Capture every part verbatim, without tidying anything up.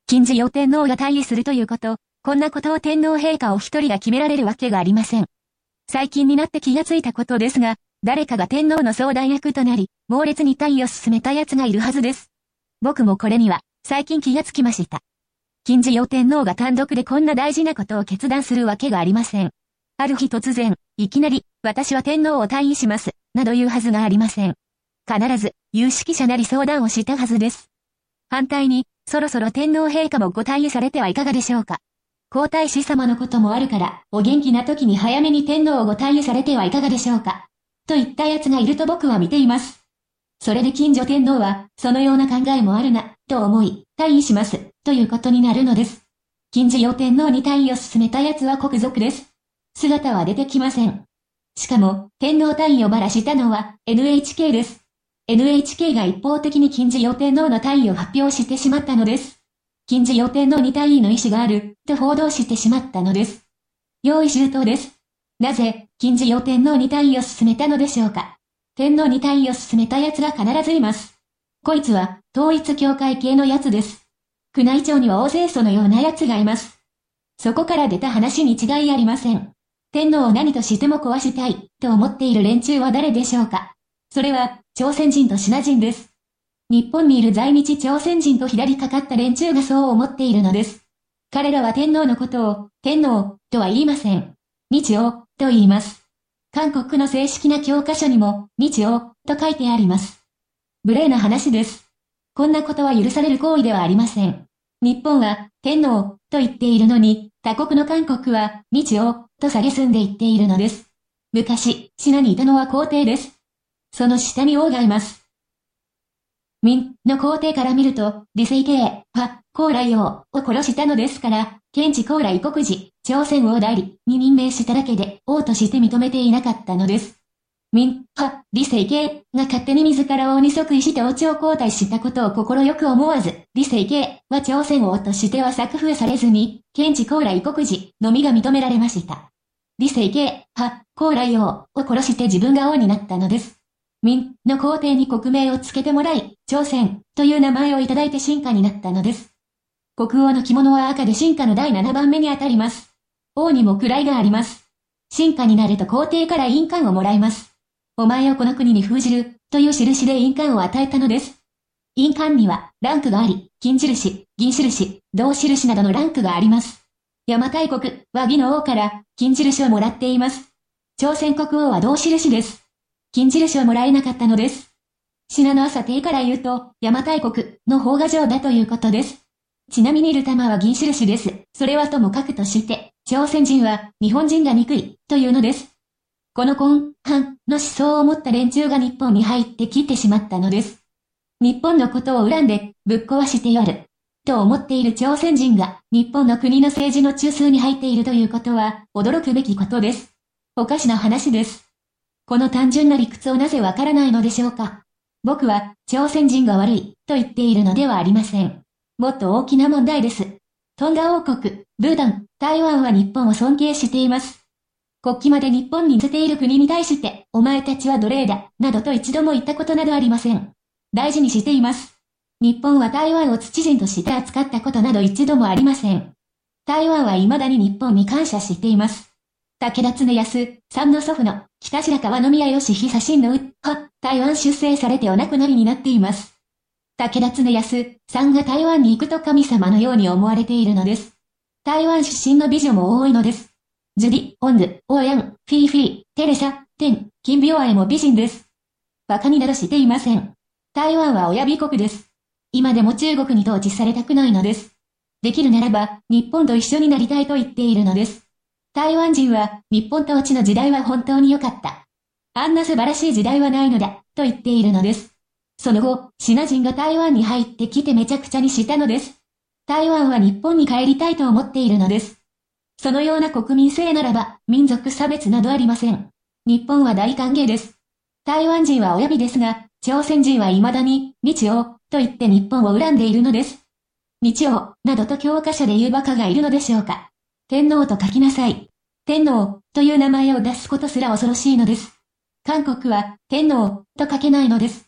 金寿陽天皇が退位するということ、こんなことを天皇陛下お一人が決められるわけがありません。最近になって気がついたことですが、誰かが天皇の相談役となり、猛烈に退位を進めた奴がいるはずです。僕もこれには、最近気がつきました。金寿陽天皇が単独でこんな大事なことを決断するわけがありません。ある日突然、いきなり、私は天皇を退位します、など言うはずがありません。必ず、有識者なり相談をしたはずです。反対に、そろそろ天皇陛下もご退位されてはいかがでしょうか。皇太子様のこともあるから、お元気な時に早めに天皇をご退位されてはいかがでしょうか。といった奴がいると僕は見ています。それで金寿天皇は、そのような考えもあるな、と思い、退位します、ということになるのです。金寿陽天皇に退位を進めた奴は国賊です。姿は出てきません。しかも、天皇退位をばらしたのは エヌエイチケー です。エヌエイチケー が一方的に金寿陽天皇の退位を発表してしまったのです。金寿陽天皇に退位の意思がある、と報道してしまったのです。用意周到です。なぜ、金寿陽天皇に退位を進めたのでしょうか。天皇に退位を進めた奴が必ずいます。こいつは、統一教会系の奴です。宮内庁には大勢そのような奴がいます。そこから出た話に違いありません。天皇を何としても壊したい、と思っている連中は誰でしょうか。それは、朝鮮人とシナ人です。日本にいる在日朝鮮人と左かかった連中がそう思っているのです。彼らは天皇のことを、天皇、とは言いません。日王、と言います。韓国の正式な教科書にも、日王、と書いてあります。無礼な話です。こんなことは許される行為ではありません。日本は、天皇、と言っているのに、他国の韓国は、日王、と蔑んで言っているのです。昔、シナにいたのは皇帝です。その下に王がいます。民の皇帝から見ると、李成桂は、高麗王を殺したのですから、検知高麗国事、朝鮮王代理に任命しただけで、王として認めていなかったのです。民は、李成桂が勝手に自ら王に即位して王朝交代したことを心よく思わず、李成桂は朝鮮王としては作封されずに、検知高麗国事のみが認められました。李成桂は、高麗王を殺して自分が王になったのです。民の皇帝に国名をつけてもらい、朝鮮という名前をいただいて臣下になったのです。国王の着物は赤で臣下のだいななばんめにあたります。王にも位があります。臣下になると皇帝から印鑑をもらいます。お前をこの国に封じる、という印で印鑑を与えたのです。印鑑には、ランクがあり、金印、銀印、銅印などのランクがあります。邪馬台国は義の王から、金印をもらっています。朝鮮国王は銅印です。金印をもらえなかったのです。信濃朝廷から言うと、邪馬台国の方が上だということです。ちなみにルタマは銀印です。それはともかくとして、朝鮮人は日本人が憎い、というのです。この根反の思想を持った連中が日本に入ってきてしまったのです。日本のことを恨んで、ぶっ壊してやる。と思っている朝鮮人が、日本の国の政治の中枢に入っているということは、驚くべきことです。おかしな話です。この単純な理屈をなぜわからないのでしょうか。僕は、朝鮮人が悪い、と言っているのではありません。もっと大きな問題です。トンガ王国、ブータン、台湾は日本を尊敬しています。国旗まで日本に似せている国に対して、お前たちは奴隷だ、などと一度も言ったことなどありません。大事にしています。日本は台湾を土人として扱ったことなど一度もありません。台湾は未だに日本に感謝しています。武田恒康さんの祖父の北白川宮義久親王は台湾出征されてお亡くなりになっています。武田恒康さんが台湾に行くと神様のように思われているのです。台湾出身の美女も多いのです。ジュディ、オンヌ、オーヤン、フィーフィー、テレサ、テン、金ビオアエも美人です。馬鹿になどしていません。台湾は親美国です。今でも中国に統治されたくないのです。できるならば、日本と一緒になりたいと言っているのです。台湾人は、日本統治の時代は本当に良かった。あんな素晴らしい時代はないのだ、と言っているのです。その後、シナ人が台湾に入ってきてめちゃくちゃにしたのです。台湾は日本に帰りたいと思っているのです。そのような国民性ならば、民族差別などありません。日本は大歓迎です。台湾人は親日ですが、朝鮮人は未だに、日王、と言って日本を恨んでいるのです。日王、などと教科書で言う馬鹿がいるのでしょうか。天皇と書きなさい。天皇、という名前を出すことすら恐ろしいのです。韓国は、天皇、と書けないのです。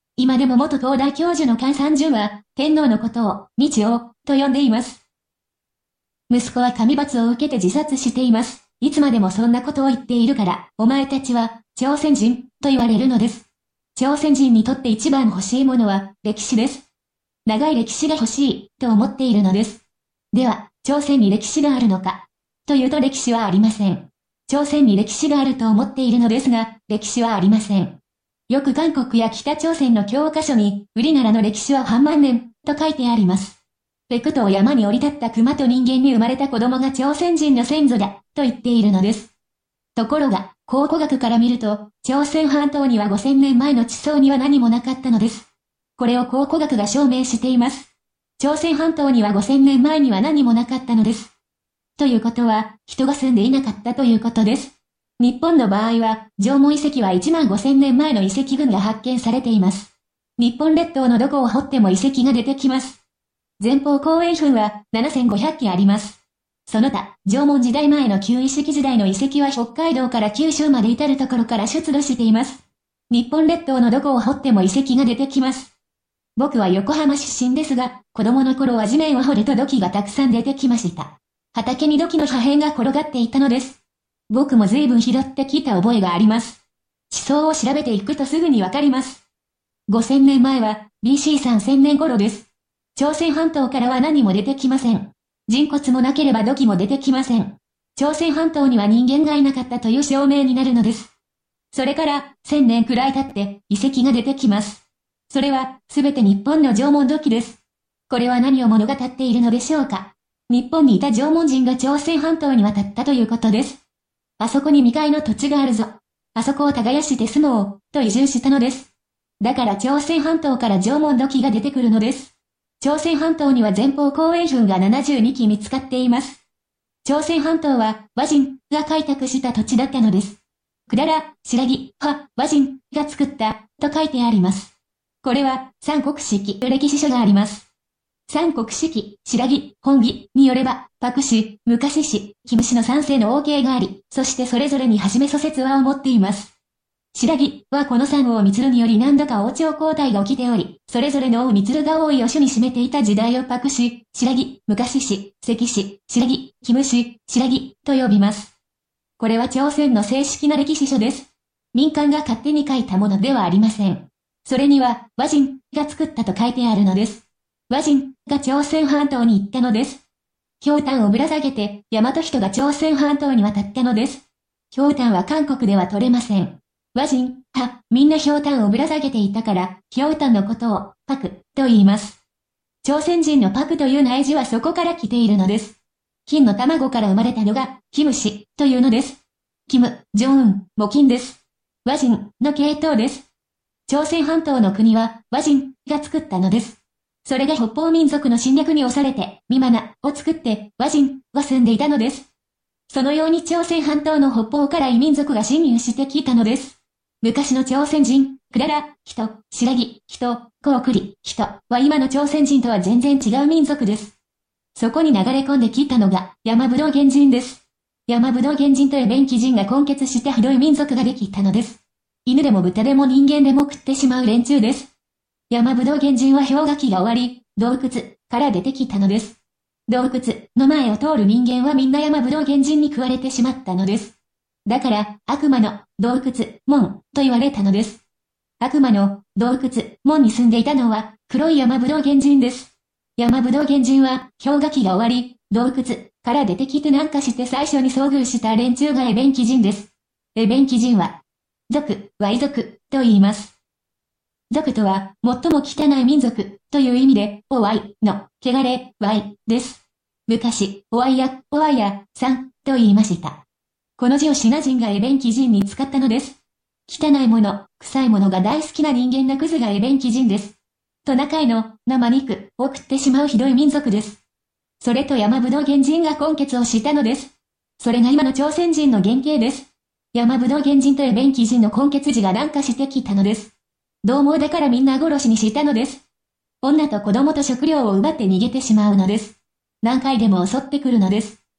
今でも元東大教授の菅三淳は、天皇のことを、日王、と呼んでいます。息子は神罰を受けて自殺しています。いつまでもそんなことを言っているから、お前たちは、朝鮮人、と言われるのです。朝鮮人にとって一番欲しいものは、歴史です。長い歴史が欲しい、と思っているのです。では、朝鮮に歴史があるのか、というと歴史はありません。朝鮮に歴史があると思っているのですが、歴史はありません。よく韓国や北朝鮮の教科書に、ウリナラの歴史は半万年、と書いてあります。ペクトを山に降り立った熊と人間に生まれた子供が朝鮮人の先祖だ、と言っているのです。ところが、考古学から見ると、朝鮮半島にはごせんねんまえの地層には何もなかったのです。これを考古学が証明しています。朝鮮半島にはごせんねんまえには何もなかったのです。ということは、人が住んでいなかったということです。日本の場合は、縄文遺跡はいちまんごせんねんまえの遺跡群が発見されています。日本列島のどこを掘っても遺跡が出てきます。前方後円墳はななせんごひゃっきあります。その他、縄文時代前の旧石器時代の遺跡は北海道から九州まで至るところから出土しています。日本列島のどこを掘っても遺跡が出てきます。僕は横浜出身ですが、子供の頃は地面を掘ると土器がたくさん出てきました。畑に土器の破片が転がっていたのです。僕も随分拾ってきた覚えがあります。地層を調べていくとすぐにわかります。ごせんねんまえは ビーシーさんぜんねん頃です。朝鮮半島からは何も出てきません。人骨もなければ土器も出てきません。朝鮮半島には人間がいなかったという証明になるのです。それからせんねんくらい経って遺跡が出てきます。それはすべて日本の縄文土器です。これは何を物語っているのでしょうか。日本にいた縄文人が朝鮮半島に渡ったということです。あそこに未開の土地があるぞ。あそこを耕して住もう、と移住したのです。だから朝鮮半島から縄文土器が出てくるのです。朝鮮半島には前方後円墳がななじゅうにき見つかっています。朝鮮半島は倭人が開拓した土地だったのです。百済、白木、は、倭人が作った、と書いてあります。これは三国志記歴史書があります。三国志記、白木、本義によれば、白氏、昔氏、金氏の三世の王系があり、そしてそれぞれに始め諸説話を持っています。白木はこの三王光により何度か王朝交代が起きており、それぞれの王光が王位を主に占めていた時代を白氏、白木、昔氏、関氏、白木、金氏、白木と呼びます。これは朝鮮の正式な歴史書です。民間が勝手に書いたものではありません。それには、倭人が作ったと書いてあるのです。倭人が朝鮮半島に行ったのです。ひょうたんをぶら下げて、大和人が朝鮮半島に渡ったのです。ひょうたんは韓国では取れません。倭人は、みんなひょうたんをぶら下げていたから、ひょうたんのことを、パク、と言います。朝鮮人のパクという内字はそこから来ているのです。金の卵から生まれたのが、キムシ、というのです。キム、ジョンウン、も金です。倭人の系統です。朝鮮半島の国は、倭人が作ったのです。それが北方民族の侵略に押されて、ミマナを作って、倭人が住んでいたのです。そのように朝鮮半島の北方から異民族が侵入してきたのです。昔の朝鮮人、百済、人、白木、人、高栗、人は今の朝鮮人とは全然違う民族です。そこに流れ込んできたのが山武道原人です。山武道原人とエベンキ人が根結してひどい民族ができたのです。犬でも豚でも人間でも食ってしまう連中です。山武道原人は氷河期が終わり、洞窟から出てきたのです。洞窟の前を通る人間はみんな山武道原人に食われてしまったのです。だから、悪魔の洞窟門と言われたのです。悪魔の洞窟門に住んでいたのは黒い山武道原人です。山武道原人は氷河期が終わり、洞窟から出てきてなんかして最初に遭遇した連中がエベンキ人です。エベンキ人は、族、ワイ族と言います。族とは最も汚い民族という意味で、おわいの汚れ、ワイです。昔、おわいや、おわいや、さんと言いました。この字をシナ人がエベンキ人に使ったのです。汚いもの、臭いものが大好きな人間なクズがエベンキ人です。トナカイの生肉を食ってしまうひどい民族です。それと山武道原人が根結をしたのです。それが今の朝鮮人の原型です。山武道原人とエベンキ人の根結字が南下してきたのです。獰猛だからみんな殺しにしたのです。女と子供と食料を奪って逃げてしまうのです。何回でも襲ってくるのです。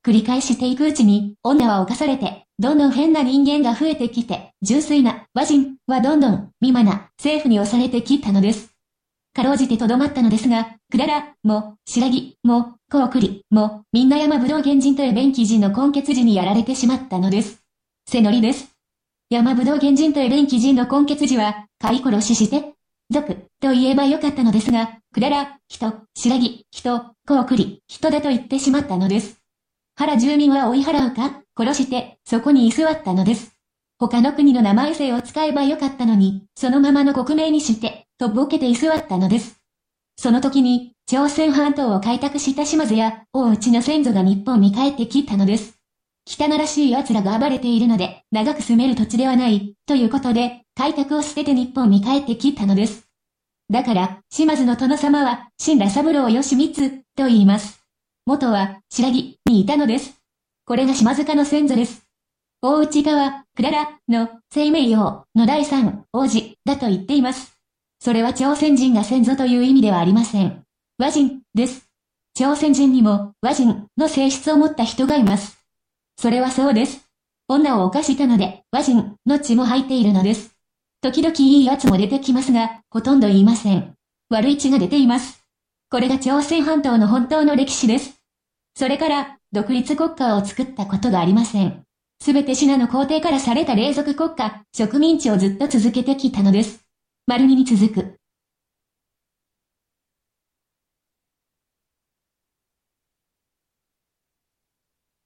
繰り返していくうちに、女は犯されて、どんどん変な人間が増えてきて、純粋な和人はどんどん未満な政府に押されてきたのです。かろうじてとどまったのですが、クララも、白木も、コウクリも、みんな山武道原人とエベン記事の根血時にやられてしまったのです。背乗りです。山武道原人とエベン記事の根血時は、飼い殺しして、族、と言えばよかったのですが、クララ、人、白木、人、コウクリ、人だと言ってしまったのです。原住民は追い払うか、殺して、そこに居座ったのです。他の国の名前姓を使えばよかったのに、そのままの国名にして、とぼけて居座ったのです。その時に、朝鮮半島を開拓した島津や、大内の先祖が日本に帰ってきたのです。汚らしい奴らが暴れているので、長く住める土地ではない、ということで、開拓を捨てて日本に帰ってきたのです。だから、島津の殿様は、死んだ三郎義満、と言います。元は、白木にいたのです。これが島津家の先祖です。大内家は、クララの生命王の第三王子だと言っています。それは朝鮮人が先祖という意味ではありません。和人です。朝鮮人にも和人の性質を持った人がいます。それはそうです。女を犯したので和人の血も入っているのです。時々いいやつも出てきますが、ほとんど言いません。悪い血が出ています。これが朝鮮半島の本当の歴史です。それから、独立国家を作ったことがありません。すべて信濃皇帝からされた隷属国家、植民地をずっと続けてきたのです。丸二に続く。